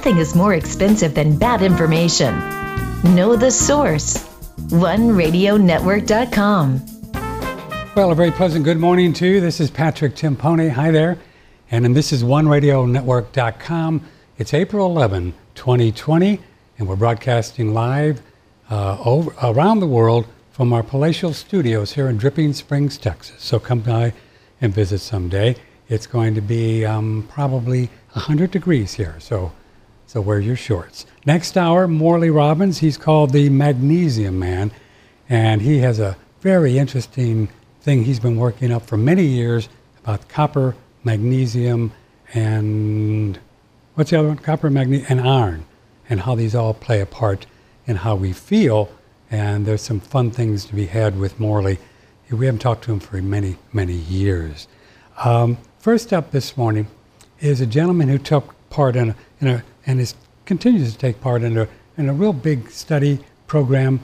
nothing is more expensive than bad information. Know the source. OneRadioNetwork.com. Well, a very pleasant good morning to you. This is Patrick Timpone. Hi there. And this is OneRadioNetwork.com. It's April 11, 2020, and we're broadcasting live around the world from our palatial studios here in Dripping Springs, Texas. So come by and visit someday. It's going to be probably 100 degrees here, so wear your shorts. Next hour, Morley Robbins. He's called the Magnesium Man, and he has a very interesting thing he's been working up for many years about copper, magnesium, and what's the other one? Copper, magnesium, and iron, and how these all play a part in how we feel. And there's some fun things to be had with Morley. We haven't talked to him for many, many years. First up this morning is a gentleman who took part continues to take part in a real big study program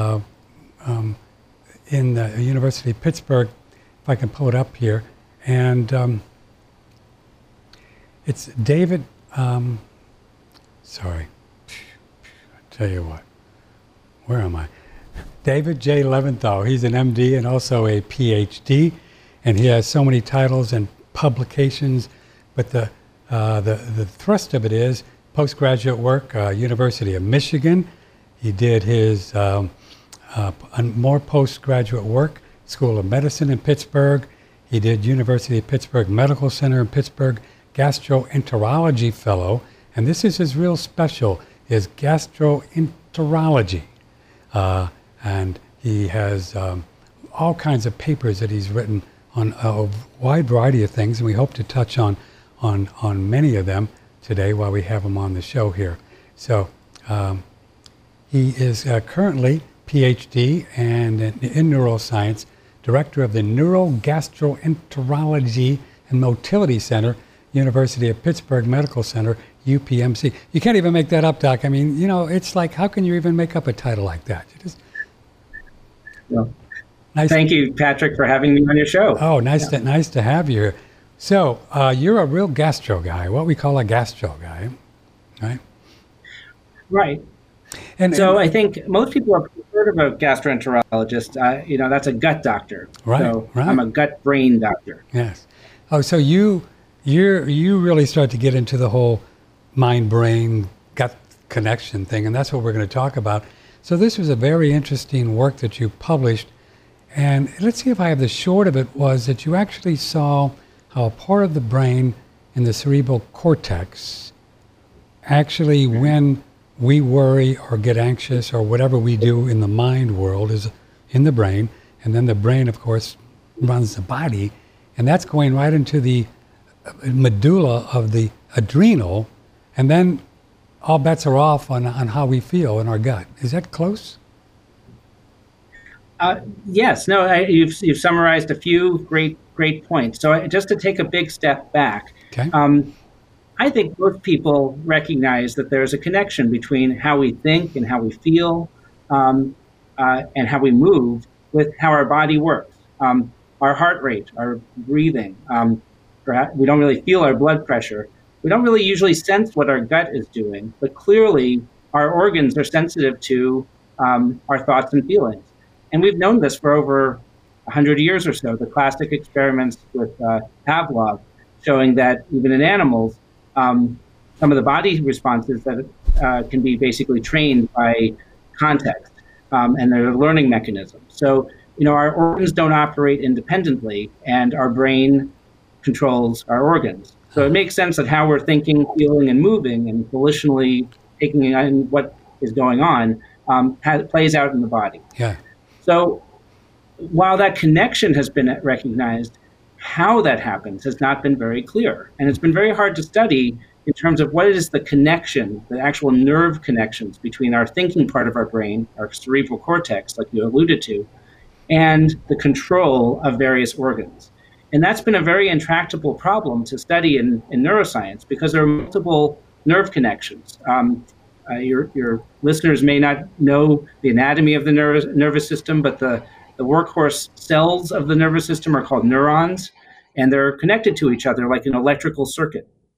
in the University of Pittsburgh, if I can pull it up here. And it's David, sorry, I tell you what, where am I? David J. Leventhal. He's an MD and also a PhD, and he has so many titles and publications, but the thrust of it is postgraduate work, University of Michigan. He did his more postgraduate work, School of Medicine in Pittsburgh. He did University of Pittsburgh Medical Center in Pittsburgh, Gastroenterology Fellow, and this is his real special, is gastroenterology. And he has all kinds of papers that he's written on a wide variety of things, and we hope to touch on many of them today while we have him on the show here. So he is currently PhD and in neuroscience, director of the Neurogastroenterology and Motility Center, University of Pittsburgh Medical Center, UPMC. You can't even make that up, Doc. I mean, you know, it's like, how can you even make up a title like that? You just, well, nice. Thank you, Patrick, for having me on your show. Oh, nice to have you here. So you're a real gastro guy, what we call a gastro guy, right? Right. And I think most people have heard of a gastroenterologist. That's a gut doctor. Right. So I'm a gut-brain doctor. Yes. Oh, so you really start to get into the whole mind-brain gut connection thing, and that's what we're going to talk about. So this was a very interesting work that you published, and let's see if I have the short of it, was that you actually saw how a part of the brain in the cerebral cortex actually, when we worry or get anxious or whatever we do in the mind world, is in the brain, and then the brain, of course, runs the body, and that's going right into the medulla of the adrenal, and then all bets are off on how we feel in our gut. Is that close? Yes. No. You've summarized a few great points. So just to take a big step back, okay. I think most people recognize that there's a connection between how we think and how we feel, and how we move with how our body works. Our heart rate, our breathing. We don't really feel our blood pressure. We don't really usually sense what our gut is doing, but clearly our organs are sensitive to our thoughts and feelings. And we've known this for over 100 years or so. The classic experiments with Pavlov showing that even in animals, some of the body responses that can be basically trained by context, and they're learning mechanisms. So, our organs don't operate independently, and our brain controls our organs. So it makes sense that how we're thinking, feeling, and moving, and volitionally taking in what is going on, plays out in the body. Yeah. So while that connection has been recognized, how that happens has not been very clear. And it's been very hard to study in terms of what is the connection, the actual nerve connections between our thinking part of our brain, our cerebral cortex, like you alluded to, and the control of various organs. And that's been a very intractable problem to study in neuroscience, because there are multiple nerve connections. Your listeners may not know the anatomy of the nervous system, but the workhorse cells of the nervous system are called neurons, and they're connected to each other like an electrical circuit.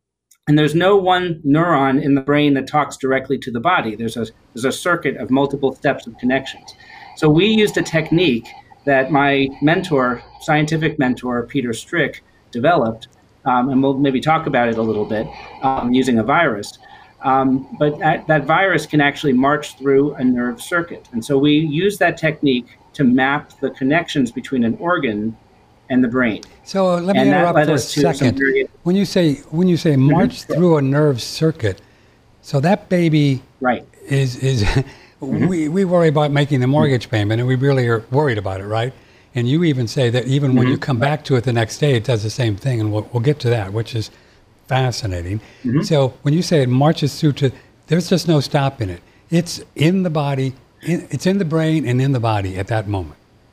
And there's no one neuron in the brain that talks directly to the body. There's a circuit of multiple steps of connections. So we used a technique that my mentor, scientific mentor, Peter Strick, developed, and we'll maybe talk about it a little bit, using a virus. But that virus can actually march through a nerve circuit. And so we use that technique to map the connections between an organ and the brain. So let me interrupt for a second. When you say march through a nerve circuit, so that baby is we worry about making the mortgage payment, and we really are worried about it, right? And you even say that even when you come back to it the next day, it does the same thing, and we'll get to that, which is fascinating. So when you say it marches through there's just no stop in it. It's in the body, it's in the brain and in the body at that moment.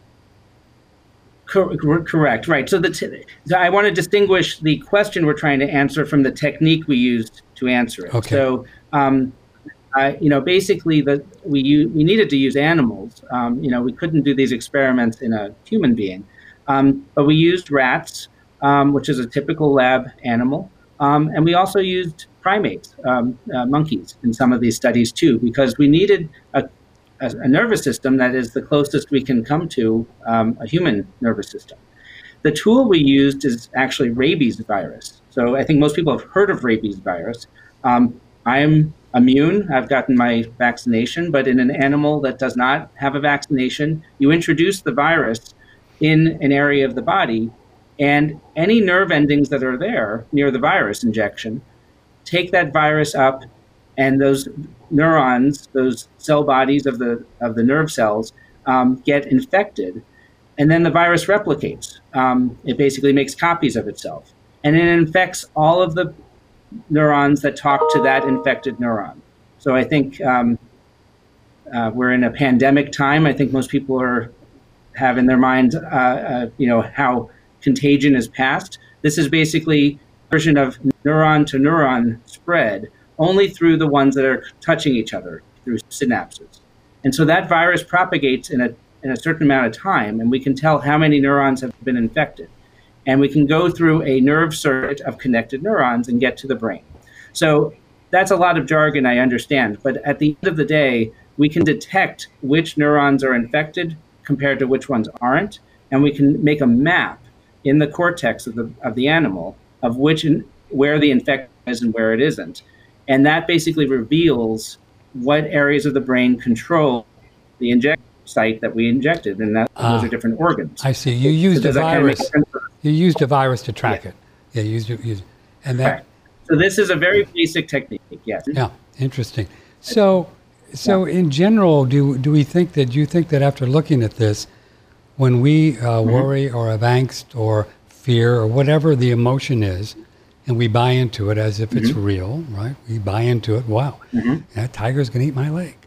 Correct, right. So I want to distinguish the question we're trying to answer from the technique we used to answer it. Okay. So, basically, we needed to use animals. We couldn't do these experiments in a human being, but we used rats, which is a typical lab animal, and we also used primates, monkeys, in some of these studies too, because we needed a nervous system that is the closest we can come to a human nervous system. The tool we used is actually rabies virus. So I think most people have heard of rabies virus. I'm immune. I've gotten my vaccination, but in an animal that does not have a vaccination, you introduce the virus in an area of the body, and any nerve endings that are there near the virus injection take that virus up, and those neurons, those cell bodies of the nerve cells, get infected, and then the virus replicates. It basically makes copies of itself, and it infects all of the neurons that talk to that infected neuron. So I think we're in a pandemic time. I think most people have in their mind, how contagion is passed. This is basically a version of neuron to neuron spread, only through the ones that are touching each other through synapses. And so that virus propagates in a certain amount of time, and we can tell how many neurons have been infected. And we can go through a nerve circuit of connected neurons and get to the brain. So that's a lot of jargon, I understand, but at the end of the day, we can detect which neurons are infected compared to which ones aren't, and we can make a map in the cortex of the animal of where the infection is and where it isn't. And that basically reveals what areas of the brain control the injection site that we injected, and those are different organs. I see. You used a virus. You used a virus to track it. Yeah, you used and that. Correct. So this is a very basic technique. Yes. Yeah. Interesting. So in general, do you think that after looking at this, when we worry or have angst or fear or whatever the emotion is, and we buy into it as if it's real, right? We buy into it. Wow, that tiger's going to eat my leg.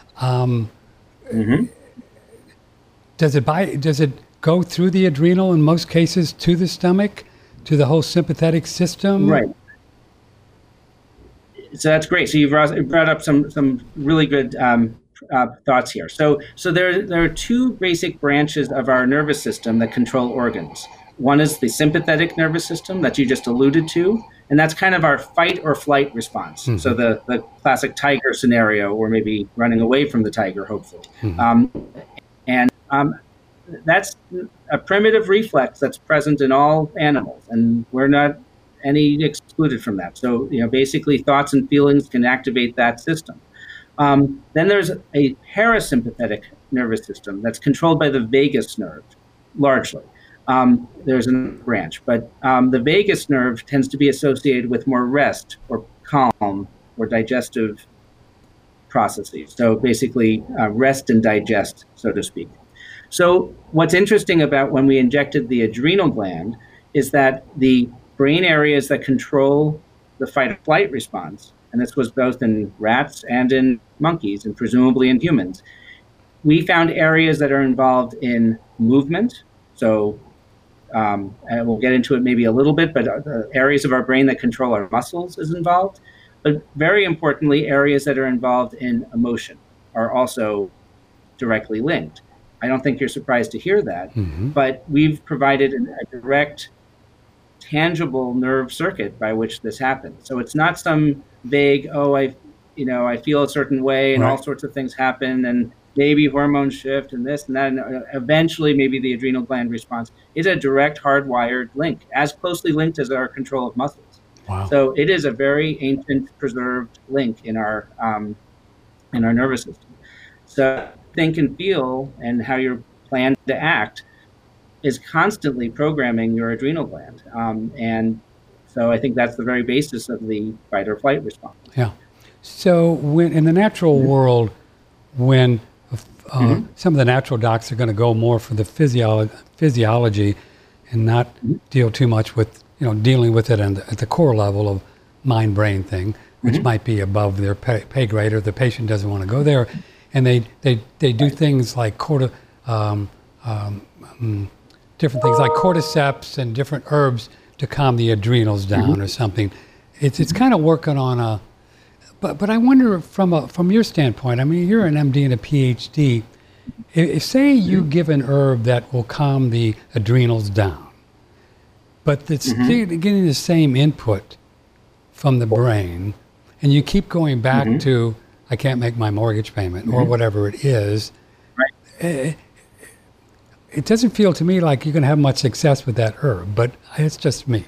Does it go through the adrenal in most cases to the stomach, to the whole sympathetic system? Right. So that's great. So you've brought up some really good thoughts here. So there are two basic branches of our nervous system that control organs. One is the sympathetic nervous system that you just alluded to, and that's kind of our fight or flight response. So the classic tiger scenario, or maybe running away from the tiger, hopefully. That's a primitive reflex that's present in all animals, and we're not any excluded from that. So, basically thoughts and feelings can activate that system. Then there's a parasympathetic nervous system that's controlled by the vagus nerve, largely. There's a branch, but the vagus nerve tends to be associated with more rest or calm or digestive processes. So basically rest and digest, so to speak. So what's interesting about when we injected the adrenal gland is that the brain areas that control the fight or flight response, and this was both in rats and in monkeys and presumably in humans, we found areas that are involved in movement. So and we'll get into it maybe a little bit, but the areas of our brain that control our muscles is involved. But very importantly, areas that are involved in emotion are also directly linked. I don't think you're surprised to hear that, but we've provided a direct tangible nerve circuit by which this happens. So it's not some vague, oh, I feel a certain way and all Right. sorts of things happen and maybe hormones shift and this and that, and eventually maybe the adrenal gland response. Is a direct hardwired link, as closely linked as our control of muscles. Wow. So it is a very ancient, preserved link in our nervous system. So think and feel and how you're planned to act is constantly programming your adrenal gland. And so I think that's the very basis of the fight or flight response. Yeah. So when in the natural world, when some of the natural docs are going to go more for the physiology and not deal too much with, dealing with it at the core level of mind-brain thing, which might be above their pay grade, or the patient doesn't want to go there. And they do things like different things like cordyceps and different herbs to calm the adrenals down or something. It's kind of working on a, but I wonder from your standpoint, I mean, you're an MD and a PhD. If say you give an herb that will calm the adrenals down, but it's still getting the same input from the brain, and you keep going back to, I can't make my mortgage payment or whatever it is, it doesn't feel to me like you're going to have much success with that herb, but it's just me.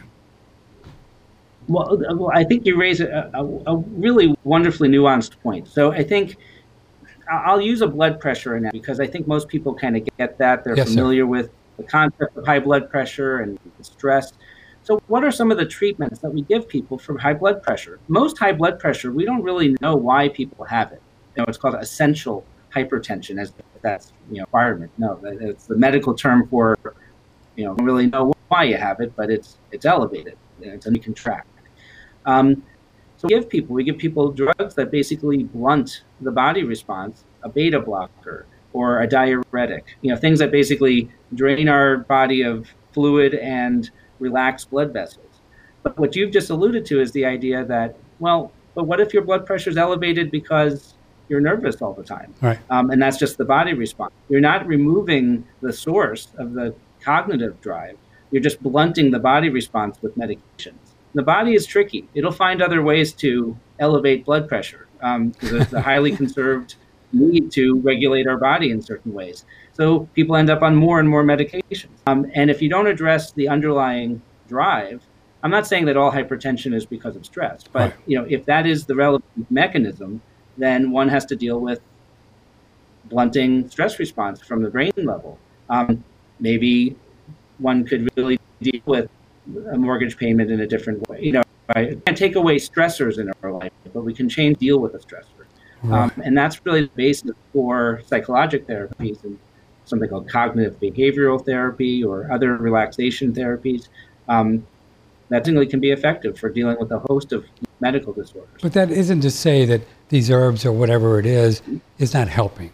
Well, I think you raise a really wonderfully nuanced point. So I think I'll use a blood pressure analogy because I think most people kind of get that. They're familiar with the concept of high blood pressure and stress. So what are some of the treatments that we give people for high blood pressure? Most high blood pressure, we don't really know why people have it. It's called essential hypertension, as that's requirement. No, it's the medical term for don't really know why you have it, but it's elevated. It's you can track. So we give people drugs that basically blunt the body response, a beta blocker or a diuretic, things that basically drain our body of fluid and relax blood vessels. But what you've just alluded to is the idea that, well, but what if your blood pressure is elevated because you're nervous all the time? Right. And that's just the body response. You're not removing the source of the cognitive drive. You're just blunting the body response with medications. The body is tricky. It'll find other ways to elevate blood pressure because there's a highly conserved need to regulate our body in certain ways. So people end up on more and more medications. And if you don't address the underlying drive, I'm not saying that all hypertension is because of stress, but if that is the relevant mechanism, then one has to deal with blunting stress response from the brain level. Maybe one could really deal with a mortgage payment in a different way. We can't take away stressors in our life, but we can deal with the stressor. Right. And that's really the basis for psychologic therapies and something called cognitive behavioral therapy or other relaxation therapies. That really can be effective for dealing with a host of medical disorders. But that isn't to say that these herbs or whatever it is not helping.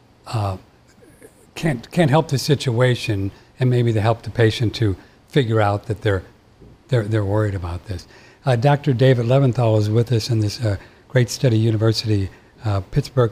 Can't help the situation, and maybe to help the patient to figure out that they're worried about this. Dr. David Leventhal is with us in this great study, University Pittsburgh.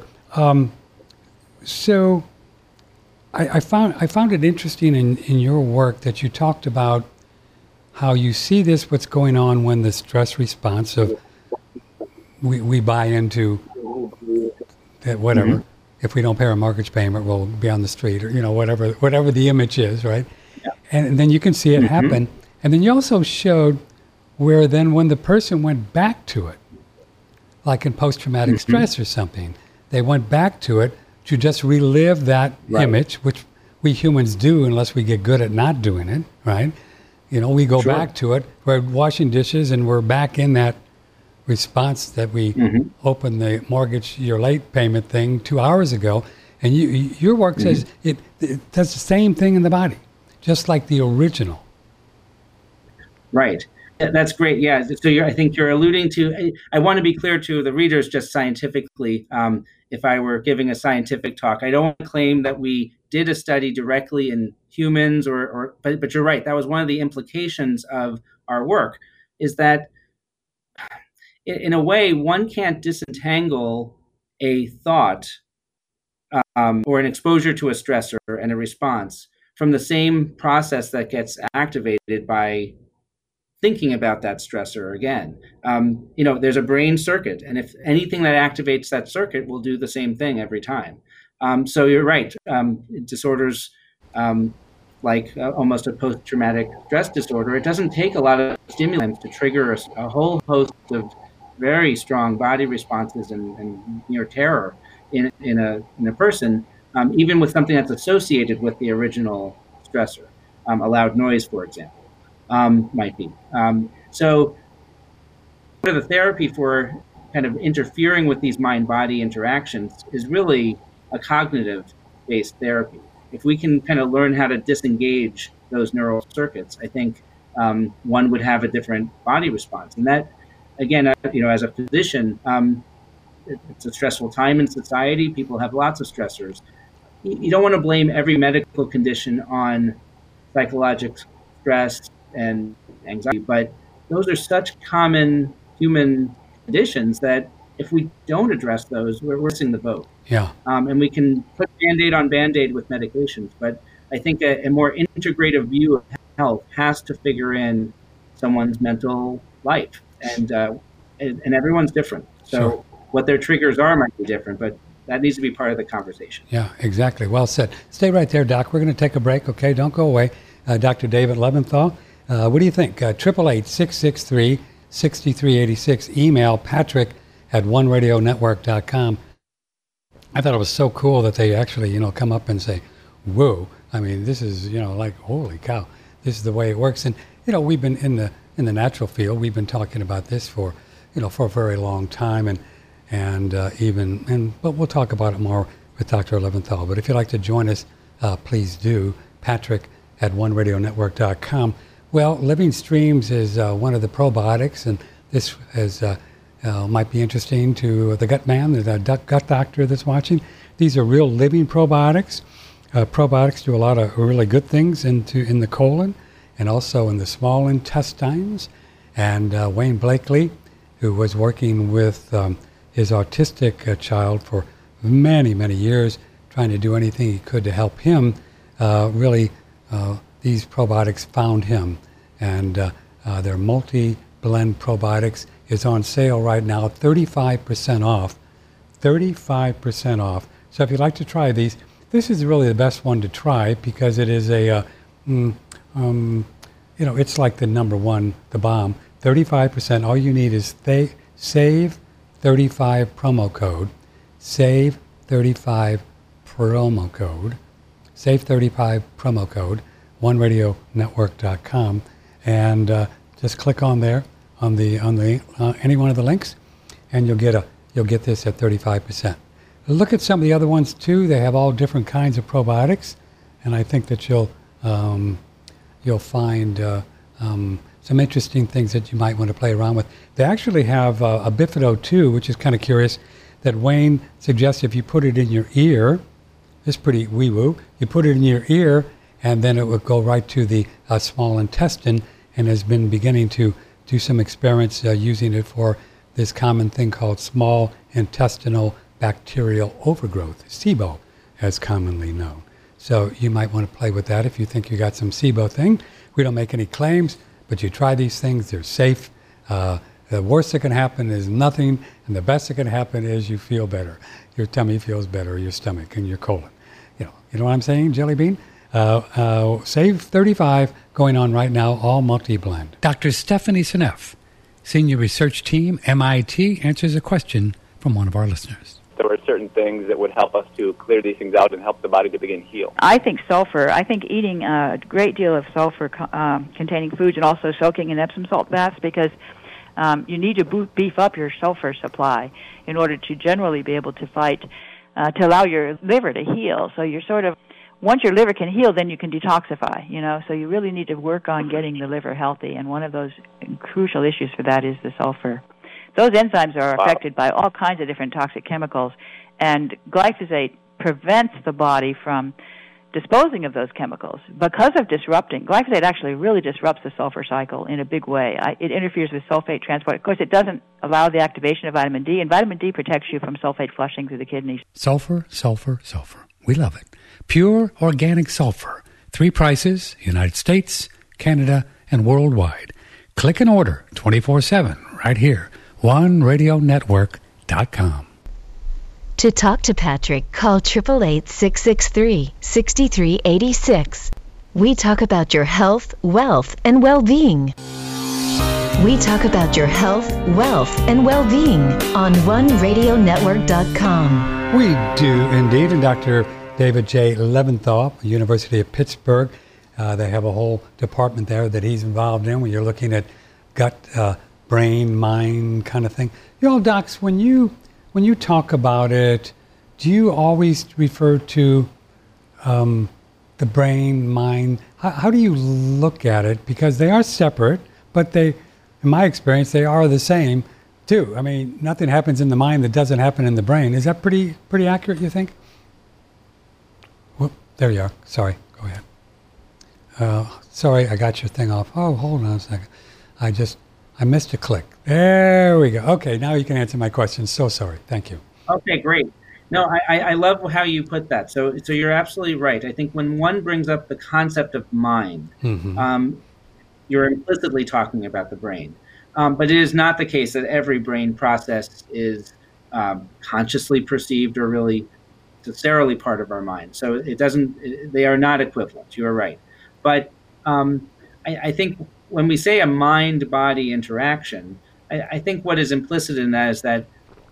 So I found it interesting in your work that you talked about how you see this, what's going on when the stress response of we buy into that whatever. If we don't pay our mortgage payment, we'll be on the street, or whatever the image is, right? Yeah. And then you can see it happen. And then you also showed where then when the person went back to it, like in post-traumatic stress or something, they went back to it to just relive that image, which we humans do unless we get good at not doing it, right? We go back to it. We're washing dishes and we're back in that response that we opened the mortgage, your late payment thing 2 hours ago. And your work says it does the same thing in the body, just like the original. Right. That's great. Yeah. So I think you're alluding to, I want to be clear to the readers just scientifically. If I were giving a scientific talk, I don't want to claim that we did a study directly in humans but you're right. That was one of the implications of our work is that in a way, one can't disentangle a thought or an exposure to a stressor and a response from the same process that gets activated by thinking about that stressor again. There's a brain circuit, and if anything that activates that circuit will do the same thing every time. So you're right. Disorders like almost a post-traumatic stress disorder, it doesn't take a lot of stimulants to trigger a whole host of very strong body responses and near terror in a person, even with something that's associated with the original stressor. A loud noise, for example, might be. So part of the therapy for kind of interfering with these mind-body interactions is really a cognitive-based therapy. If we can kind of learn how to disengage those neural circuits, I think one would have a different body response. And that, again, as a physician, it's a stressful time in society. People have lots of stressors. You don't want to blame every medical condition on psychological stress and anxiety, but those are such common human conditions that if we don't address those, we're missing the boat. Yeah. And we can put Band-Aid on Band-Aid with medications, but I think a more integrative view of health has to figure in someone's mental life, and everyone's different. So Sure. What their triggers are might be different, but that needs to be part of the conversation. Yeah, exactly. Well said. Stay right there, Doc. We're going to take a break, okay? Don't go away. Dr. David Leventhal, what do you think? 888-663-6386. Email patrick@oneradionetwork.com. I thought it was so cool that they actually, come up and say, whoa, I mean, this is, like, holy cow, this is the way it works. And, we've been in the natural field, we've been talking about this for a very long time, but we'll talk about it more with Dr. Leventhal. But if you'd like to join us, please do. Patrick@oneradionetwork.com. Well, Living Streams is one of the probiotics, and this might be interesting to the gut man, the gut doctor that's watching. These are real living probiotics. Probiotics do a lot of really good things in the colon and also in the small intestines. And Wayne Blakely, who was working with his autistic child for many, many years, trying to do anything he could to help him, these probiotics found him. And their multi-blend probiotics is on sale right now, 35% off. 35% off. So if you'd like to try these, this is really the best one to try because it is it's like the number one, the bomb. 35%. All you need is SAVE 35 promo code. SAVE 35 promo code. SAVE 35 promo code. OneRadioNetwork.com, and just click on there on the any one of the links, and you'll get this at 35%. Look at some of the other ones too. They have all different kinds of probiotics, and I think that you'll find some interesting things that you might want to play around with. They actually have a Bifido 2, which is kind of curious, that Wayne suggests if you put it in your ear, it's pretty wee-woo, you put it in your ear, and then it would go right to the small intestine, and has been beginning to do some experiments using it for this common thing called small intestinal bacterial overgrowth, SIBO, as commonly known. So you might want to play with that if you think you got some SIBO thing. We don't make any claims, but you try these things, they're safe. The worst that can happen is nothing, and the best that can happen is you feel better. Your tummy feels better, your stomach and your colon. You know what I'm saying, Jelly Bean? Save 35 going on right now, all multi-blend. Dr. Stephanie Seneff, Senior Research Team, MIT, answers a question from one of our listeners. There were certain things that would help us to clear these things out and help the body to begin heal. I think sulfur. I think eating a great deal of sulfur-containing foods and also soaking in Epsom salt baths, because you need to beef up your sulfur supply in order to generally be able to fight, to allow your liver to heal. So you're sort of, once your liver can heal, then you can detoxify, so you really need to work on getting the liver healthy, and one of those crucial issues for that is the sulfur. Those enzymes are affected by all kinds of different toxic chemicals, and glyphosate prevents the body from disposing of those chemicals because of disrupting. Glyphosate actually really disrupts the sulfur cycle in a big way. It interferes with sulfate transport. Of course, it doesn't allow the activation of vitamin D, and vitamin D protects you from sulfate flushing through the kidneys. Sulfur, sulfur, sulfur. We love it. Pure organic sulfur. 3 prices, United States, Canada, and worldwide. Click and order 24/7 right here. OneRadioNetwork.com. To talk to Patrick, call 888-663-6386. We talk about your health, wealth, and well-being. We talk about your health, wealth, and well-being on OneRadioNetwork.com. We do indeed. And Dr. David J. Leventhal, University of Pittsburgh, they have a whole department there that he's involved in when you're looking at gut, brain, mind kind of thing. You know, docs, when you talk about it, do you always refer to the brain, mind? How do you look at it? Because they are separate, but they, in my experience, they are the same too. I mean, nothing happens in the mind that doesn't happen in the brain. Is that pretty accurate, you think? Whoop, there you are. Sorry, go ahead. Sorry, I got your thing off. Oh, hold on a second. I missed a click. There we go. Okay, now you can answer my question. So sorry. Thank you. Okay, great. No, I love how you put that. So you're absolutely right. I think when one brings up the concept of mind, you're implicitly talking about the brain. But it is not the case that every brain process is consciously perceived or really necessarily part of our mind. So they are not equivalent. You are right. But I think when we say a mind-body interaction, I think what is implicit in that is that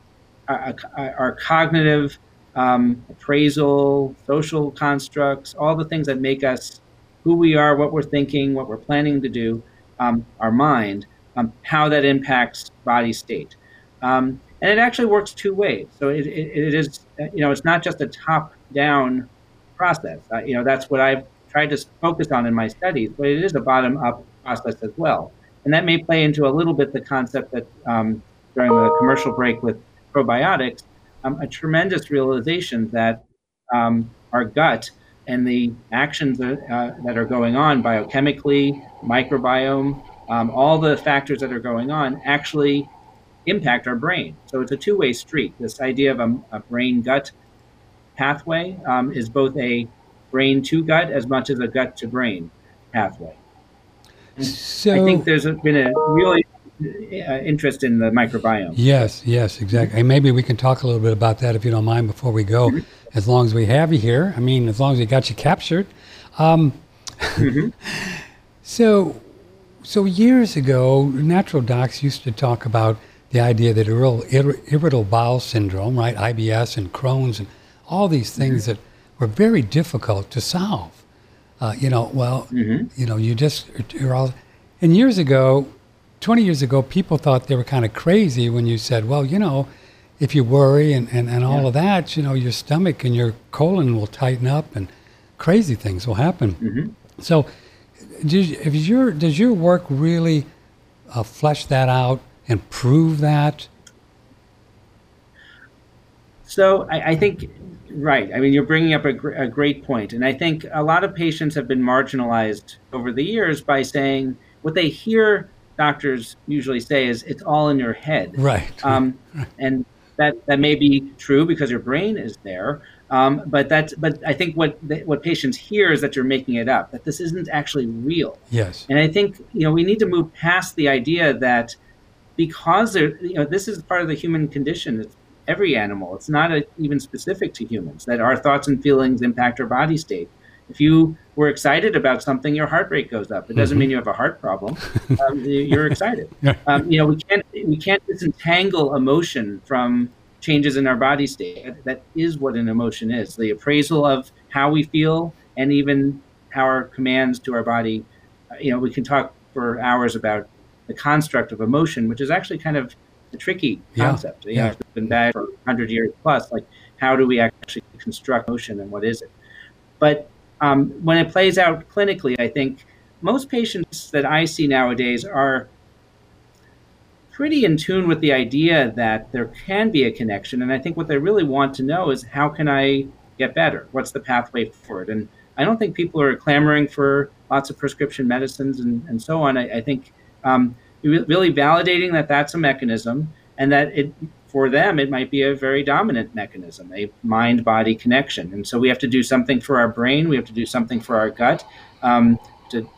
our cognitive, appraisal, social constructs, all the things that make us who we are, what we're thinking, what we're planning to do, our mind, how that impacts body state. And it actually works two ways. So it is, it's not just a top-down process. That's what I've tried to focus on in my studies, but it is a bottom-up process as well. And that may play into a little bit the concept that during the commercial break with probiotics, a tremendous realization that our gut and the actions that are going on biochemically, microbiome, all the factors that are going on actually impact our brain. So it's a two-way street. This idea of a brain-gut pathway is both a brain-to-gut as much as a gut-to-brain pathway. So I think there's been a really interest in the microbiome. Yes, exactly. And maybe we can talk a little bit about that if you don't mind before we go, as long as we have you here. I mean, as long as we got you captured. So years ago, natural docs used to talk about the idea that irritable bowel syndrome, right, IBS and Crohn's and all these things that were very difficult to solve. You're all, and years ago, 20 years ago, people thought they were kind of crazy when you said, well, if you worry and all of that, your stomach and your colon will tighten up and crazy things will happen. So does your work really flesh that out and prove that? So I think, right. I mean, you're bringing up a great point. And I think a lot of patients have been marginalized over the years by saying what they hear doctors usually say is it's all in your head. Right. And that may be true because your brain is there. But I think what patients hear is that you're making it up, that this isn't actually real. Yes. And I think, we need to move past the idea that because this is part of the human condition. It's every animal. It's not even specific to humans, that our thoughts and feelings impact our body state. If you were excited about something, your heart rate goes up. It doesn't mean you have a heart problem. You're excited. We can't disentangle emotion from changes in our body state. That is what an emotion is. The appraisal of how we feel and even how our commands to our body. We can talk for hours about the construct of emotion, which is actually kind of a tricky concept. It's been bad for 100 years plus. Like, how do we actually construct emotion and what is it? But when it plays out clinically, I think most patients that I see nowadays are pretty in tune with the idea that there can be a connection. And I think what they really want to know is, how can I get better? What's the pathway forward? And I don't think people are clamoring for lots of prescription medicines and so on. I think really validating that that's a mechanism, and that for them, it might be a very dominant mechanism, a mind-body connection. And so we have to do something for our brain. We have to do something for our gut to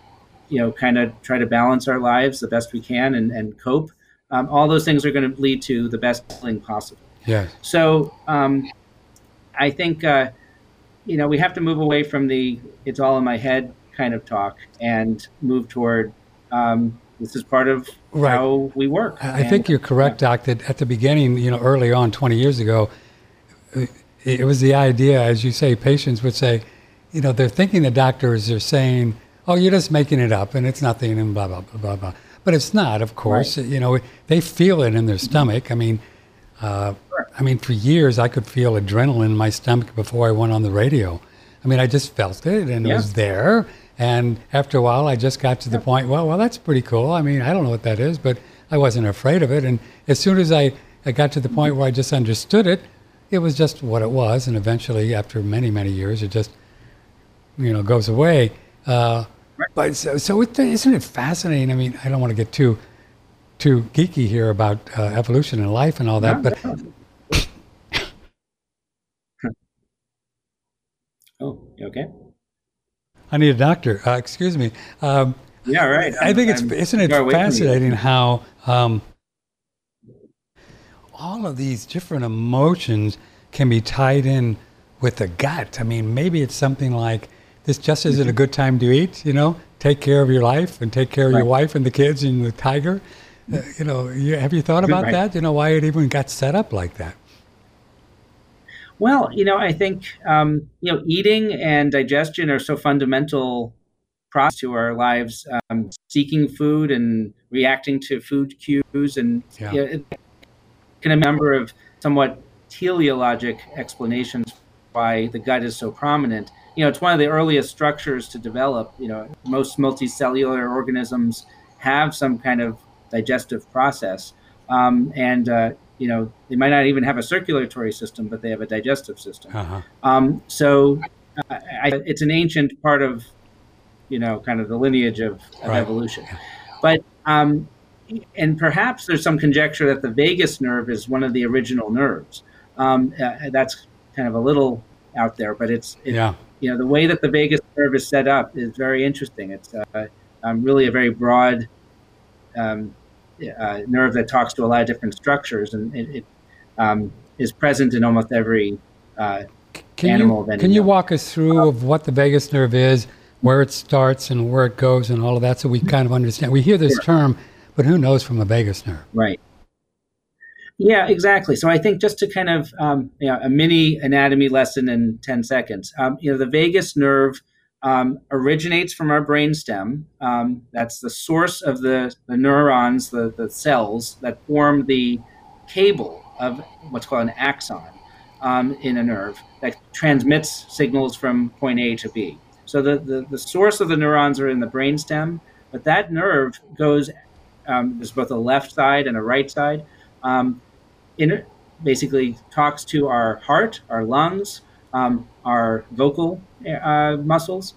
kind of try to balance our lives the best we can and cope. All those things are going to lead to the best healing possible. Yes. So I think, we have to move away from the "it's all in my head" kind of talk and move toward this is part of how we work. I think you're correct, Doc, that at the beginning, early on, 20 years ago, it was the idea, as you say, patients would say, they're thinking the doctors are saying, oh, you're just making it up and it's nothing and blah, blah, blah, blah, blah. But it's not, of course. Right. They feel it in their stomach. I mean, for years I could feel adrenaline in my stomach before I went on the radio. I mean, I just felt it and it was there. And after a while, I just got to the point, well, that's pretty cool. I mean, I don't know what that is, but I wasn't afraid of it. And as soon as I got to the point where I just understood it, it was just what it was. And eventually, after many, many years, it just, goes away. But so isn't it fascinating? I mean, I don't want to get too geeky here about evolution and life and all that, but... Oh, you okay? I need a doctor. Excuse me. Yeah, right. I think isn't it fascinating how all of these different emotions can be tied in with the gut? I mean, maybe it's something like, this just isn't a good time to eat, take care of your life and take care of your wife and the kids and the tiger. Have you thought about that? Why it even got set up like that? Well, I think, eating and digestion are so fundamental process to our lives, seeking food and reacting to food cues. And it can a number of somewhat teleologic explanations why the gut is so prominent. It's one of the earliest structures to develop. Most multicellular organisms have some kind of digestive process. They might not even have a circulatory system, but they have a digestive system. So it's an ancient part of, kind of the lineage of evolution. But, and perhaps there's some conjecture that the vagus nerve is one of the original nerves. That's kind of a little out there, but the way that the vagus nerve is set up is very interesting. It's really a very broad nerve that talks to a lot of different structures, and it is present in almost every animal. Can you walk us through of what the vagus nerve is, where it starts and where it goes and all of that, so we kind of understand? We hear this term, but who knows from a vagus nerve? Right. Yeah, exactly. So I think just to kind of, a mini anatomy lesson in 10 seconds, the vagus nerve originates from our brainstem. That's the source of the neurons, the cells that form the cable of what's called an axon in a nerve that transmits signals from point A to B. So the source of the neurons are in the brainstem, but that nerve goes, there's both a left side and a right side. It basically talks to our heart, our lungs, our vocal muscles,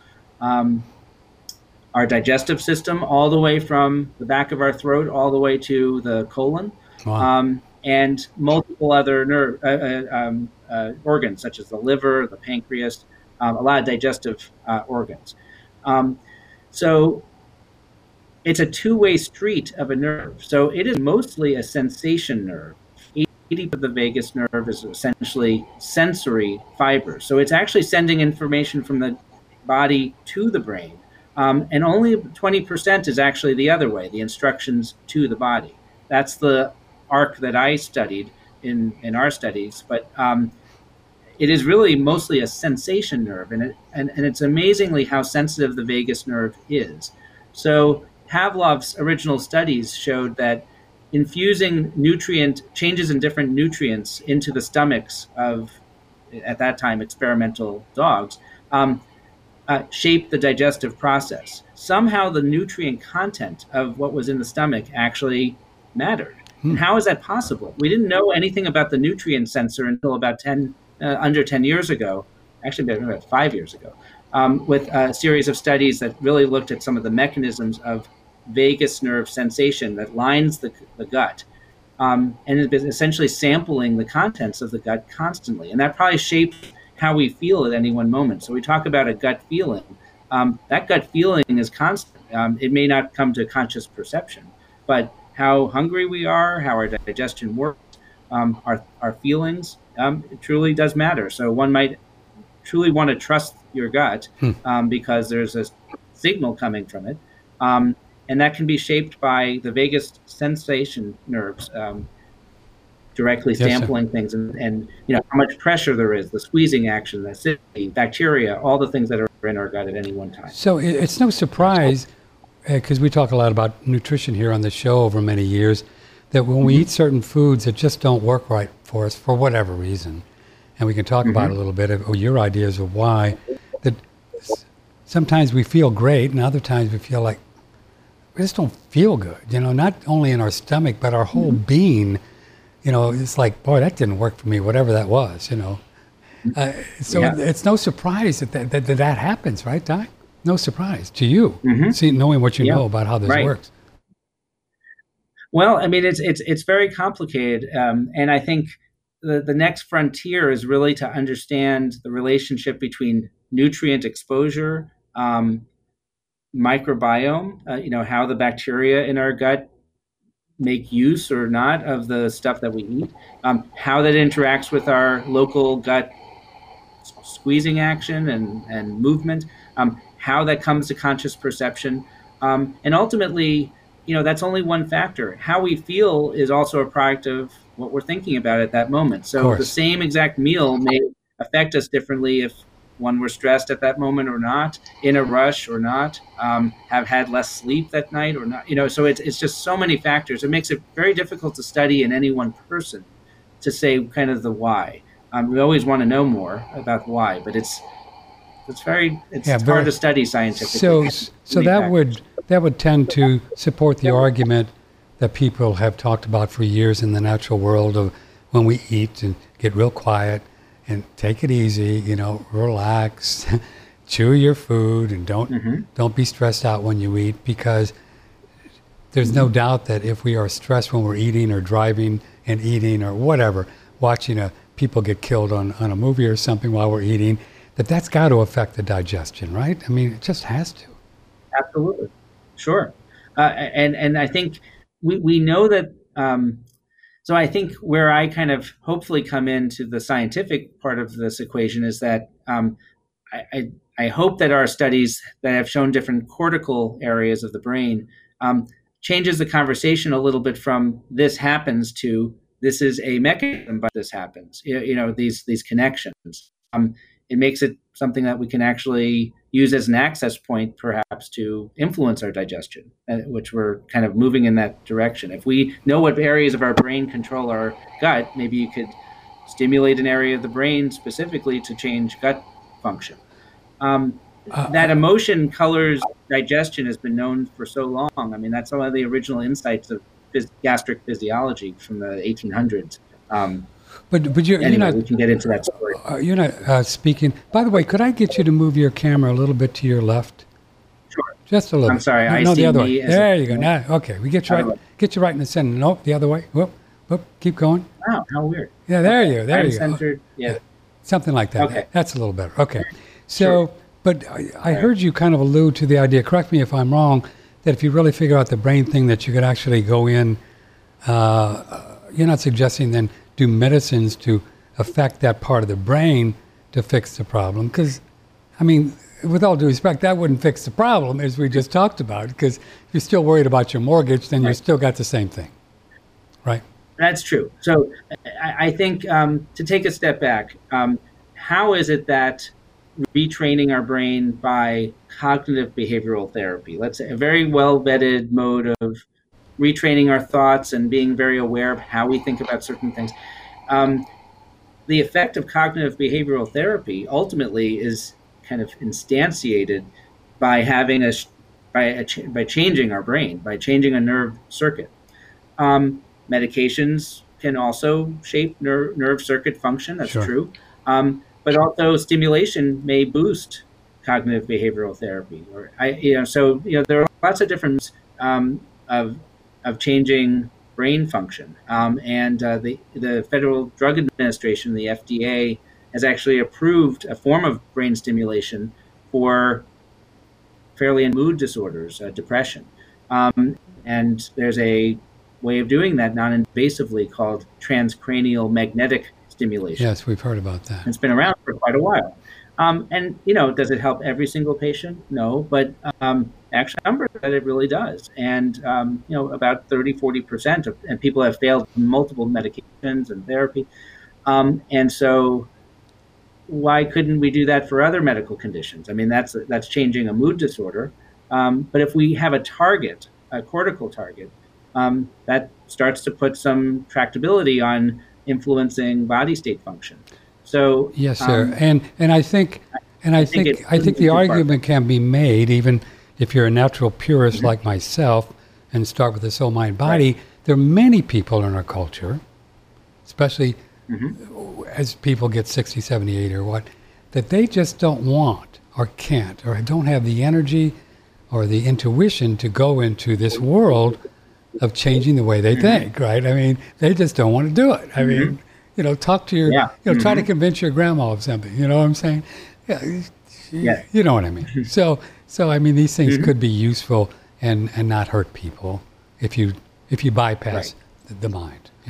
our digestive system, all the way from the back of our throat all the way to the colon, and multiple other organs such as the liver, the pancreas, a lot of digestive organs. So it's a two-way street of a nerve. So it is mostly a sensation nerve. 80% of the vagus nerve is essentially sensory fibers. So it's actually sending information from the body to the brain. And only 20% is actually the other way, the instructions to the body. That's the arc that I studied in our studies. But it is really mostly a sensation nerve. And it's amazingly how sensitive the vagus nerve is. So Pavlov's original studies showed that infusing changes in different nutrients into the stomachs of, at that time, experimental dogs, shaped the digestive process. Somehow the nutrient content of what was in the stomach actually mattered. And how is that possible? We didn't know anything about the nutrient sensor until about under 10 years ago, actually about 5 years ago, with a series of studies that really looked at some of the mechanisms of vagus nerve sensation that lines the gut, and it's been essentially sampling the contents of the gut constantly. And that probably shapes how we feel at any one moment. So we talk about a gut feeling. That gut feeling is constant. It may not come to conscious perception, but how hungry we are, how our digestion works, our feelings, it truly does matter. So one might truly want to trust your gut because there's a signal coming from it. And that can be shaped by the vagus sensation nerves directly sampling things and how much pressure there is, the squeezing action, the acidity, bacteria, all the things that are in our gut at any one time. So it's no surprise, because we talk a lot about nutrition here on the show over many years, that when we eat certain foods that just don't work right for us for whatever reason, and we can talk about a little bit of your ideas of why, that sometimes we feel great and other times we feel like we just don't feel good, not only in our stomach, but our whole being, it's like, boy, that didn't work for me, whatever that was, So it's no surprise that happens, right, Doc? No surprise to you, see, knowing what you know about how this works. Well, I mean, it's very complicated, and I think the next frontier is really to understand the relationship between nutrient exposure, microbiome, how the bacteria in our gut make use or not of the stuff that we eat, how that interacts with our local gut squeezing action and movement, how that comes to conscious perception, and ultimately, that's only one factor. How we feel is also a product of what we're thinking about at that moment. So the same exact meal may affect us differently if one were stressed at that moment or not, in a rush or not, have had less sleep that night or not. So it's just so many factors. It makes it very difficult to study in any one person to say kind of the why. We always want to know more about why, but it's hard to study scientifically. So that would tend to support the argument that people have talked about for years in the natural world of when we eat and get real quiet and take it easy, relax, chew your food, and don't be stressed out when you eat, because there's no doubt that if we are stressed when we're eating or driving and eating or whatever, watching people get killed on a movie or something while we're eating, that's got to affect the digestion, right? I mean, it just has to. Absolutely. Sure. And I think we know that, so I think where I kind of hopefully come into the scientific part of this equation is that I hope that our studies that have shown different cortical areas of the brain changes the conversation a little bit from this happens to this is a mechanism, but this happens, these connections. It makes it something that we can actually use as an access point, perhaps, to influence our digestion, which we're kind of moving in that direction. If we know what areas of our brain control our gut, maybe you could stimulate an area of the brain specifically to change gut function. That emotion colors digestion has been known for so long. I mean, that's one of the original insights of gastric physiology from the 1800s. But you're anyway, not. We can get into that story. You're not speaking. By the way, could I get you to move your camera a little bit to your left? Sure. Just a little. I'm sorry. No, I see the other me way. There you go. Now, okay, we get you right in the center. Nope, the other way. Whoop, keep going. Wow, how weird. Yeah, there you go. There you go. Centered. Yeah. Something like that. Okay. That's a little better. Okay. So, Sure. but I heard you kind of allude to the idea. Correct me if I'm wrong. That if you really figure out the brain thing, that you could actually go in. You're not suggesting then do medicines to affect that part of the brain to fix the problem, because I mean, with all due respect, that wouldn't fix the problem, as we just talked about, because if you're still worried about your mortgage, then you've still got the same thing, right? That's true. So I think to take a step back, how is it that retraining our brain by cognitive behavioral therapy, let's say a very well vetted mode of retraining our thoughts and being very aware of how we think about certain things, the effect of cognitive behavioral therapy ultimately is kind of instantiated by having by changing our brain, by changing a nerve circuit. Medications can also shape nerve circuit function. That's true. But also stimulation may boost cognitive behavioral therapy. So there are lots of different of changing brain function. And the Federal Drug Administration, the FDA, has actually approved a form of brain stimulation for fairly in mood disorders, depression. And there's a way of doing that non-invasively called transcranial magnetic stimulation. Yes, we've heard about that. It's been around for quite a while. And, does it help every single patient? No, but actually, numbers that it really does. And, about 30-40% and people have failed multiple medications and therapy. And so why couldn't we do that for other medical conditions? I mean, that's changing a mood disorder. But if we have a target, a cortical target, that starts to put some tractability on influencing body state function. So yes, sir. And I think the argument can be made, even if you're a natural purist like myself and start with the soul, mind, body. Right. There are many people in our culture, especially as people get 60, 70, 80 or what, that they just don't want or can't or don't have the energy or the intuition to go into this world of changing the way they think, right? I mean, they just don't want to do it. I mean, talk to your, try to convince your grandma of something, you know what I'm saying? Yeah, you know what I mean? So I mean, these things could be useful and not hurt people if you bypass the mind. Yeah.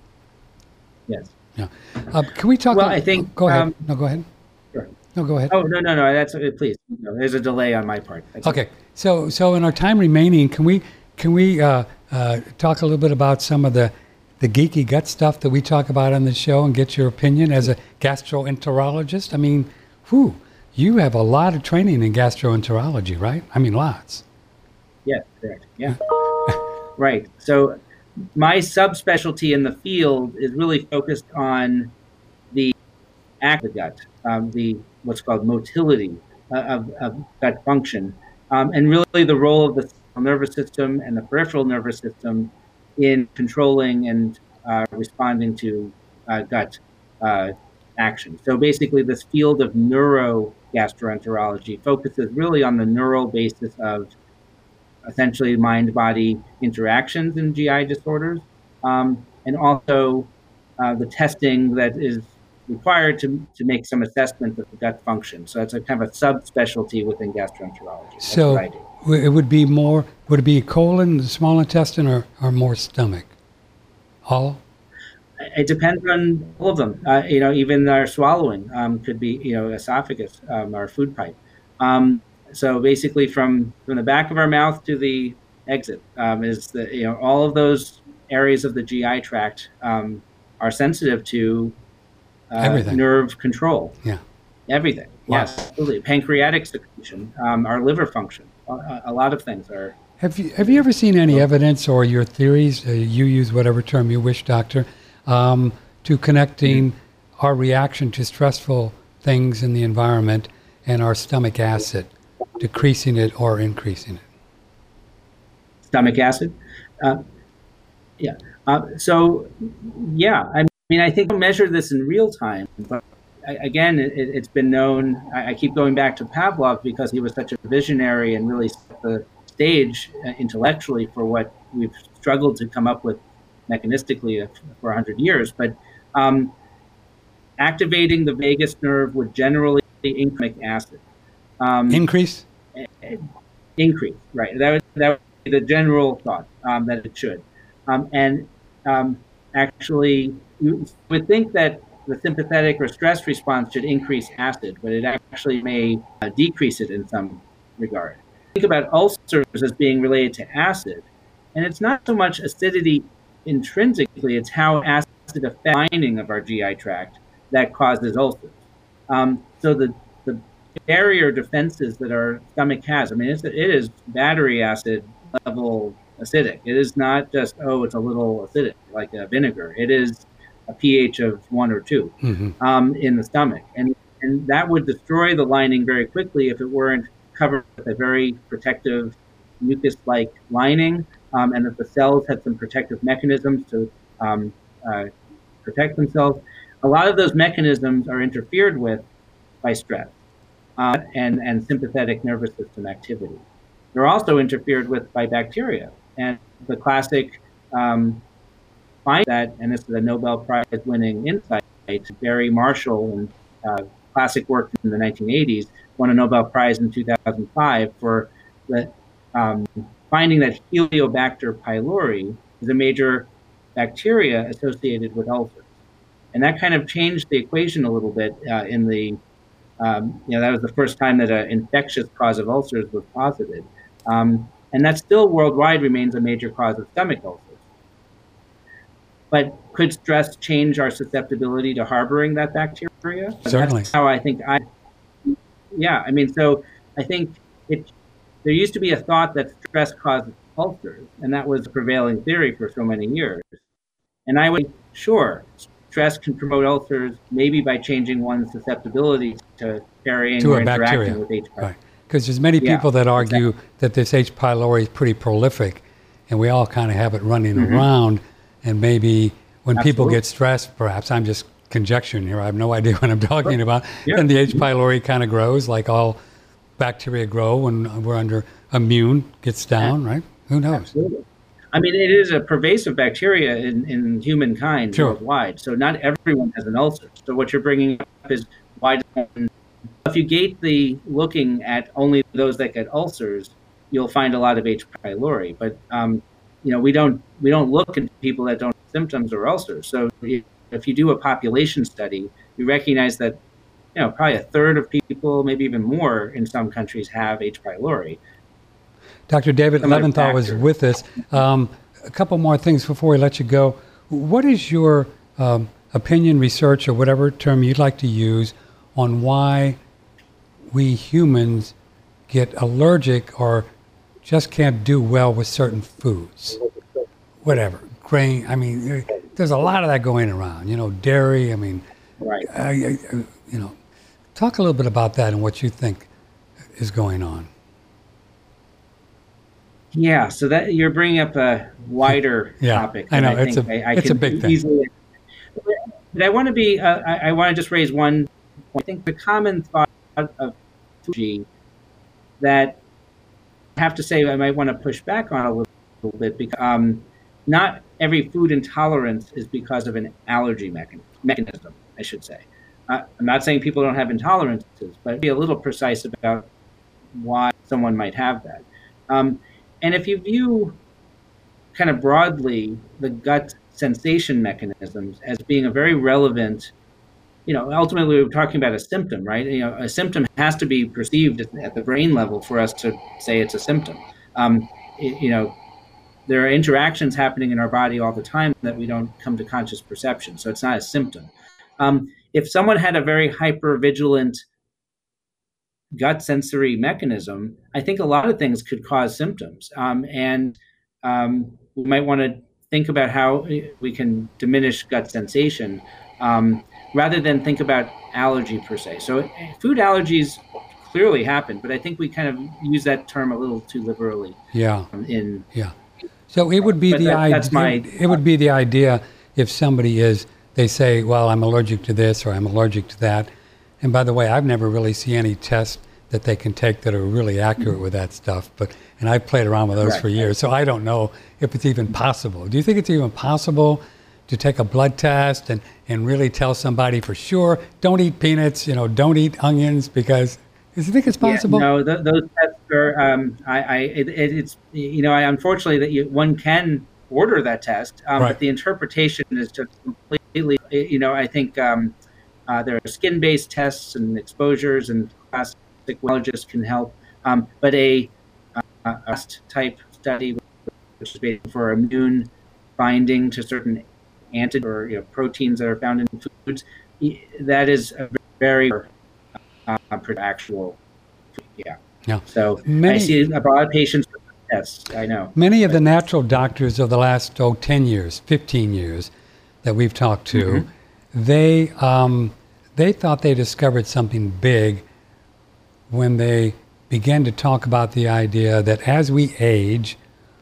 Yes. Yeah. Can we talk? Well, I think. Go ahead. No, go ahead. Sure. No, go ahead. Oh, no. That's please. No, there's a delay on my part. That's okay. So in our time remaining, can we talk a little bit about some of the geeky gut stuff that we talk about on the show and get your opinion as a gastroenterologist? I mean, you have a lot of training in gastroenterology, right? I mean, lots. Yes, correct. Yeah. Right. So my subspecialty in the field is really focused on the act of the gut, the what's called motility of gut function, and really the role of the central nervous system and the peripheral nervous system in controlling and responding to gut action. So basically, this field of neurogastroenterology focuses really on the neural basis of essentially mind-body interactions in GI disorders, and also the testing that is required to make some assessment of the gut function. So that's a kind of a subspecialty within gastroenterology. That's so what I do. Would it be colon, the small intestine, or more stomach? All? It depends on all of them. Even our swallowing could be, esophagus, our food pipe. So basically, from the back of our mouth to the exit is all of those areas of the GI tract are sensitive to nerve control. Yeah, everything. Wow. Yes, absolutely. Pancreatic secretion, our liver function. A lot of things are. Have you ever seen any evidence or your theories? You use whatever term you wish, doctor, to connecting our reaction to stressful things in the environment and our stomach acid, decreasing it or increasing it? Stomach acid? Yeah. I mean, I think we'll measure this in real time, but again, it's been known. I keep going back to Pavlov because he was such a visionary and really set the stage intellectually for what we've struggled to come up with mechanistically for 100 years. But activating the vagus nerve would generally increase acid. Increase? Increase, right. That would be the general thought, that it should. Actually, you would think that the sympathetic or stress response should increase acid, but it actually may decrease it in some regard. Think about ulcers as being related to acid, and it's not so much acidity intrinsically, it's how acid affects the lining of our GI tract that causes ulcers. So the barrier defenses that our stomach has, I mean, it is battery acid level acidic. It is not just, it's a little acidic like a vinegar. It is a pH of 1 or 2 in the stomach. And that would destroy the lining very quickly if it weren't covered with a very protective mucus-like lining, and if the cells had some protective mechanisms to protect themselves. A lot of those mechanisms are interfered with by stress and sympathetic nervous system activity. They're also interfered with by bacteria. And the classic find that, and this is a Nobel Prize winning insight, Barry Marshall in classic work in the 1980s, won a Nobel Prize in 2005 for the, finding that Helicobacter pylori is a major bacteria associated with ulcers. And that kind of changed the equation a little bit in the, that was the first time that an infectious cause of ulcers was posited. And that still worldwide remains a major cause of stomach ulcers. But could stress change our susceptibility to harboring that bacteria? Certainly. That's how I think so I think there used to be a thought that stress causes ulcers, and that was the prevailing theory for so many years. And I would, sure, stress can promote ulcers, maybe by changing one's susceptibility to carrying or interacting with H. pylori. Right. Because there's many people that argue that this H. pylori is pretty prolific, and we all kind of have it running around. And maybe when people get stressed, perhaps, I'm just conjecturing here, I have no idea what I'm talking about, and the H. pylori kind of grows like all bacteria grow when we're under immune, gets down, right? Who knows? Absolutely. I mean, it is a pervasive bacteria in humankind worldwide, so not everyone has an ulcer. So what you're bringing up is why if you gate the looking at only those that get ulcers, you'll find a lot of H. pylori. But we don't look at people that don't have symptoms or ulcers. So if you do a population study, you recognize that probably a third of people, maybe even more in some countries, have H. pylori. Dr. David Leventhal was with us. A couple more things before we let you go. What is your opinion, research, or whatever term you'd like to use on why we humans get allergic or just can't do well with certain foods? Whatever. Grain, I mean, there's a lot of that going around. Dairy, I mean, right. Talk a little bit about that and what you think is going on. Yeah, so that you're bringing up a wider topic. I know it's a big thing. But I want to be. I want to just raise one point. I think the common thought of food that I have to say I might want to push back on a little bit because not every food intolerance is because of an allergy mechanism. I should say. I'm not saying people don't have intolerances, but be a little precise about why someone might have that. And if you view kind of broadly the gut sensation mechanisms as being a very relevant, ultimately we're talking about a symptom, right? A symptom has to be perceived at the brain level for us to say it's a symptom. There are interactions happening in our body all the time that we don't come to conscious perception, so it's not a symptom. If someone had a very hypervigilant gut sensory mechanism, I think a lot of things could cause symptoms. And we might want to think about how we can diminish gut sensation rather than think about allergy per se. So food allergies clearly happen, but I think we kind of use that term a little too liberally. So it would be it would be the idea if somebody they say, well, I'm allergic to this or I'm allergic to that. And by the way, I've never really seen any tests that they can take that are really accurate with that stuff. And I've played around with those for years, so I don't know if it's even possible. Do you think it's even possible to take a blood test and really tell somebody for sure, don't eat peanuts, don't eat onions, because do you think it's possible? Yeah, no, those tests are, it's unfortunately that one can order that test, but the interpretation is just completely, I think there are skin-based tests and exposures, and classic allergists can help, but a type study, which is based for immune binding to certain antigens or proteins that are found in foods, that is a very actual. So I see a lot of patients with tests. I know many of the natural doctors of the last 10 years, 15 years that we've talked to, they thought they discovered something big when they began to talk about the idea that as we age,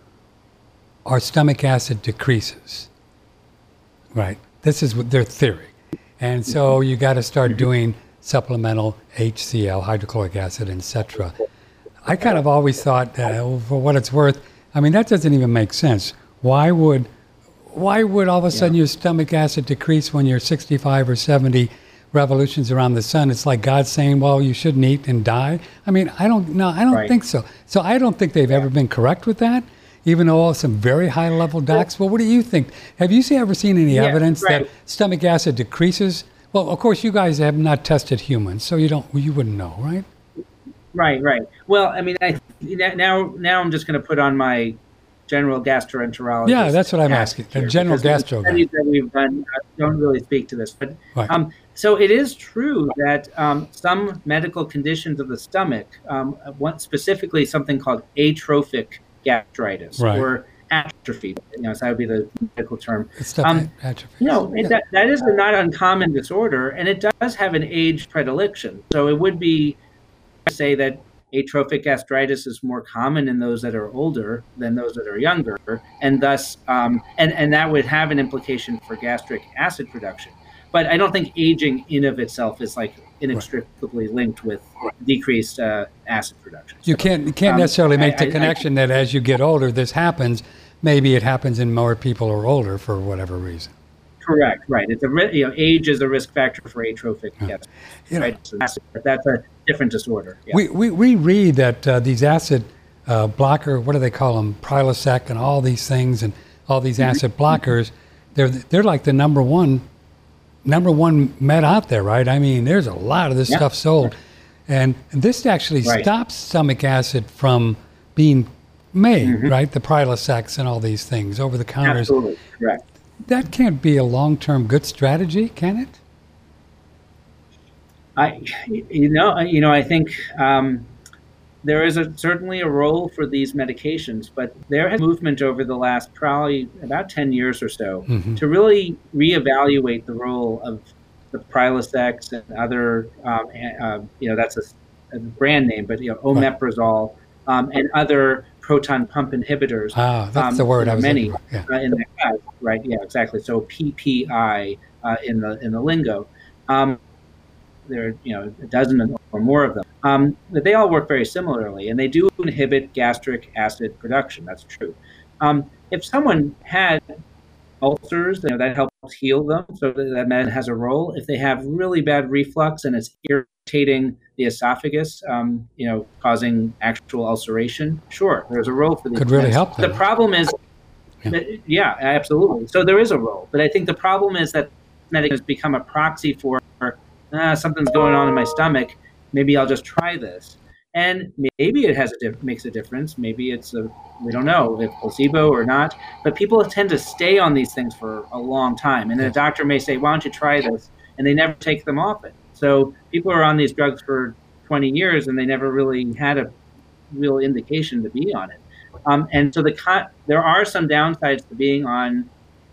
our stomach acid decreases. Right. This is their theory. And so you got to start doing supplemental HCl, hydrochloric acid, etc. I kind of always thought that, for what it's worth, I mean, that doesn't even make sense. Why would all of a sudden your stomach acid decrease when you're 65 or 70, revolutions around the sun, it's like God saying, well, you shouldn't eat and die. I mean, I don't Right. think so. So I don't think they've ever been correct with that, even though some very high-level docs. Well, what do you think? Have you ever seen any Yeah, evidence right. that stomach acid decreases? Well, of course, you guys have not tested humans, so you wouldn't know, right? Right. Well, I mean, now I'm just going to put on my general gastroenterologist. Yeah, that's what I'm hat asking. here, A general because the gastro guy. studies that we've done don't really speak to this. But Right. so it is true that some medical conditions of the stomach, specifically something called atrophic gastritis Right. or atrophy, so that would be the medical term. It's stuff atrophies. That is a not uncommon disorder, and it does have an age predilection. So it would be say that atrophic gastritis is more common in those that are older than those that are younger, and thus, and that would have an implication for gastric acid production. But I don't think aging in of itself is like inextricably linked with decreased acid production. You can't necessarily make the connection that as you get older, this happens. Maybe it happens in more people who are older for whatever reason. Correct. Right. It's age is a risk factor for atrophic gastritis. Right? So that's a different disorder. Yeah. We read that these acid blocker, what do they call them, Prilosec and all these things, and all these acid blockers, they're like the number one med out there, right? I mean, there's a lot of this stuff sold, and this actually stops stomach acid from being made, right? The Prilosecs and all these things over the counters. Absolutely. Correct. That can't be a long-term good strategy, can it? I think there is certainly a role for these medications, but there has movement over the last probably about 10 years or so to really reevaluate the role of the Prilosecs and other, that's a brand name, but omeprazole and other proton pump inhibitors. That's the word I was many looking for. in the class, right? Yeah, exactly. So PPI in the lingo. There are a dozen or more of them. But they all work very similarly, and they do inhibit gastric acid production. That's true. If someone had ulcers, that helps heal them, so that med has a role. If they have really bad reflux and it's irritating the esophagus, causing actual ulceration, sure, there's a role for these. Could really help them. The problem is, yeah, absolutely. So there is a role, but I think the problem is that medication has become a proxy for something's going on in my stomach. Maybe I'll just try this, and maybe it makes a difference. Maybe we don't know if placebo or not. But people tend to stay on these things for a long time, and then a doctor may say, "Why don't you try this?" And they never take them off it. So people are on these drugs for 20 years, and they never really had a real indication to be on it. And so there are some downsides to being on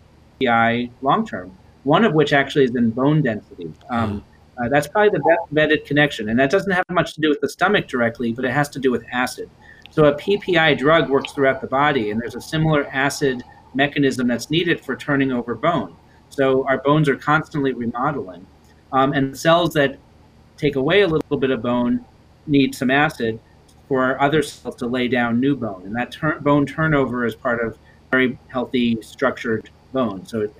PPI long term. One of which actually is in bone density. That's probably the best vetted connection. And that doesn't have much to do with the stomach directly, but it has to do with acid. So a PPI drug works throughout the body, and there's a similar acid mechanism that's needed for turning over bone. So our bones are constantly remodeling. And cells that take away a little bit of bone need some acid for other cells to lay down new bone. And that bone turnover is part of very healthy, structured bone. So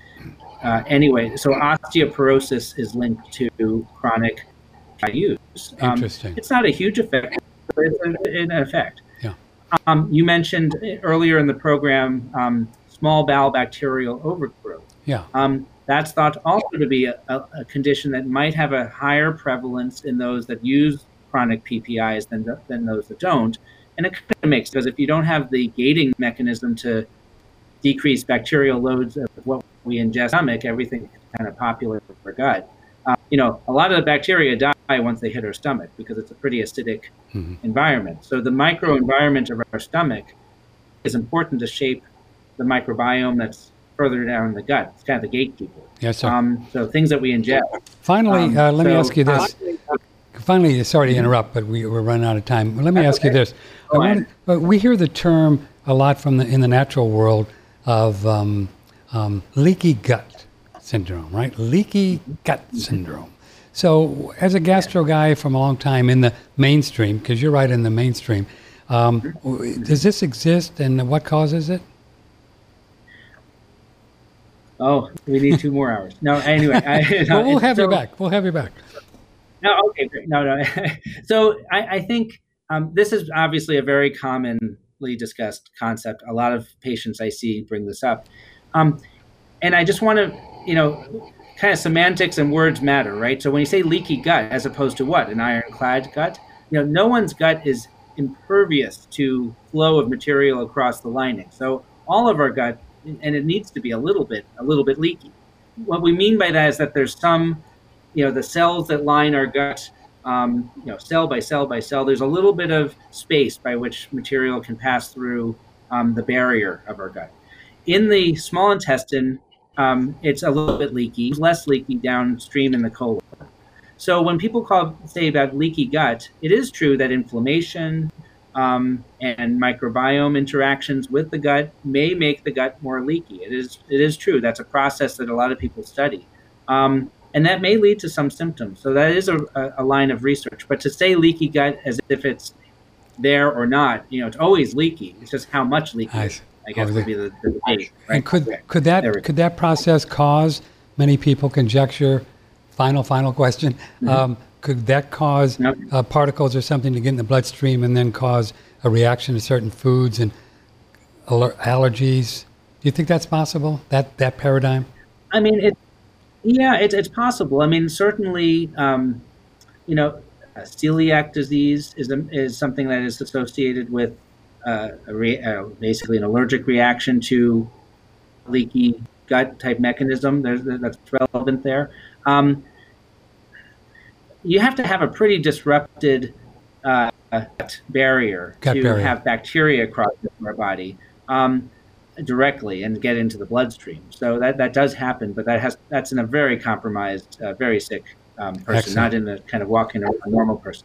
anyway, so osteoporosis is linked to chronic use. Interesting. It's not a huge effect, but it's an effect. Yeah. You mentioned earlier in the program small bowel bacterial overgrowth. Yeah. That's thought also to be a condition that might have a higher prevalence in those that use chronic PPIs than those that don't. And it kind of makes, because if you don't have the gating mechanism to decrease bacterial loads of what we ingest stomach, everything kind of populate our gut. A lot of the bacteria die once they hit our stomach because it's a pretty acidic environment. So the microenvironment of our stomach is important to shape the microbiome that's further down in the gut. It's kind of the gatekeeper. Yes, sir. So things that we ingest. Finally, let me ask you this. Finally, sorry to interrupt, but we're running out of time. Let me ask you this. We hear the term a lot in the natural world of leaky gut syndrome, right? Leaky gut syndrome. So as a gastro guy from a long time in the mainstream, because you're right in the mainstream, does this exist, and what causes it? Oh, we need 2 more hours. No, anyway. Well, we'll have you back. We'll have you back. No, okay, great. No. So I think this is obviously a very commonly discussed concept. A lot of patients I see bring this up. And I just want to, kind of semantics and words matter, right? So when you say leaky gut, as opposed to what? An ironclad gut? No one's gut is impervious to flow of material across the lining. So all of our gut, and it needs to be a little bit leaky. What we mean by that is that there's some, the cells that line our gut, cell by cell by cell, there's a little bit of space by which material can pass through the barrier of our gut. In the small intestine, it's a little bit leaky, less leaky downstream in the colon. So when people say about leaky gut, it is true that inflammation and microbiome interactions with the gut may make the gut more leaky. It is true. That's a process that a lot of people study. And that may lead to some symptoms. So that is a line of research. But to say leaky gut as if it's there or not, it's always leaky. It's just how much leaky. I guess would be the debate. Right? And could that process cause, many people conjecture, final question, could that cause particles or something to get in the bloodstream and then cause a reaction to certain foods and allergies? Do you think that's possible, that paradigm? I mean, it's possible. I mean, certainly, celiac disease is something that is associated with basically an allergic reaction to leaky gut type mechanism. That's relevant there. You have to have a pretty disrupted gut barrier have bacteria cross our body directly and get into the bloodstream. So that does happen, but that's in a very compromised, very sick person, Excellent. Not in a kind of walk-in or a normal person.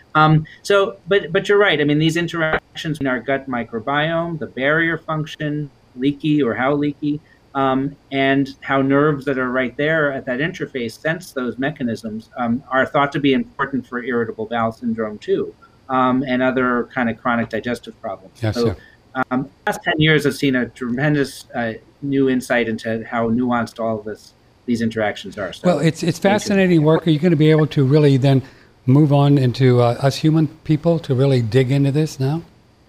But you're right. I mean, these interactions in our gut microbiome, the barrier function, leaky or how leaky, and how nerves that are right there at that interface sense those mechanisms are thought to be important for irritable bowel syndrome too, and other kind of chronic digestive problems. Yes, so, the last 10 years have seen a tremendous new insight into how nuanced all of these interactions are. So, well, it's fascinating work. Are you going to be able to really then move on into us human people to really dig into this now?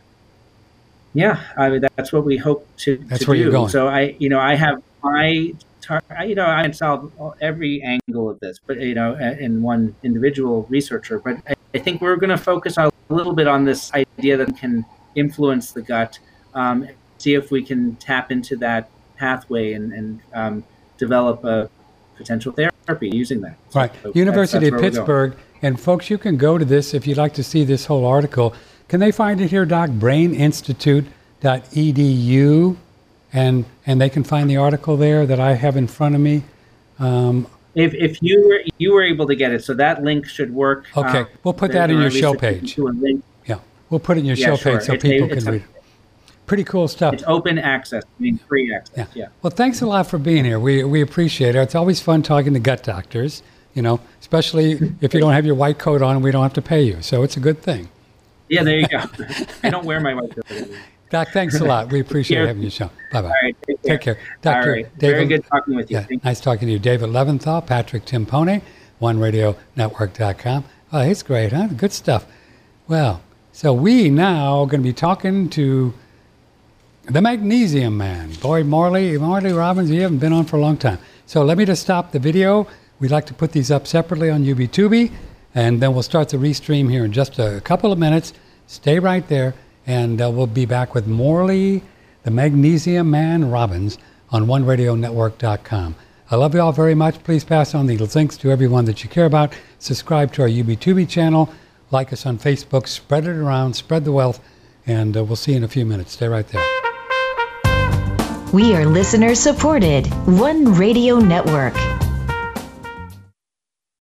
Yeah, I mean, that's what we hope to That's where do. You're going. So I have my, I can solve every angle of this, but in one individual researcher. But I think we're going to focus a little bit on this idea that can influence the gut, see if we can tap into that pathway and develop a potential therapy using that. Right. So University of Pittsburgh. And folks, you can go to this if you'd like to see this whole article. Can they find it here, Doc? braininstitute.edu, and they can find the article there that I have in front of me. If you were able to get it, so that link should work. Okay, we'll put that in your show page. Yeah, we'll put it in your show page so people can read it. Pretty cool stuff. It's open access, free access. Yeah. Well, thanks a lot for being here. We appreciate it. It's always fun talking to gut doctors, especially if you don't have your white coat on and we don't have to pay you. So it's a good thing. Yeah, there you go. I don't wear my white coat. Doc, thanks a lot. We appreciate having you on. Bye-bye. All right, take care. Dr. All right. David, very good talking with you. Yeah, nice talking to you. David Leventhal, Patrick Timpone, OneRadioNetwork.com. Oh, he's great, huh? Good stuff. Well, so we now are going to be talking to the Magnesium Man. Boy, Marley Robbins, you haven't been on for a long time. So let me just stop the video. We'd like to put these up separately on UBTubi, and then we'll start the restream here in just a couple of minutes. Stay right there, and we'll be back with Morley, the Magnesium Man Robbins, on OneRadioNetwork.com. I love you all very much. Please pass on the links to everyone that you care about. Subscribe to our UBTubi channel. Like us on Facebook. Spread it around. Spread the wealth. And we'll see you in a few minutes. Stay right there. We are listener supported. One Radio Network.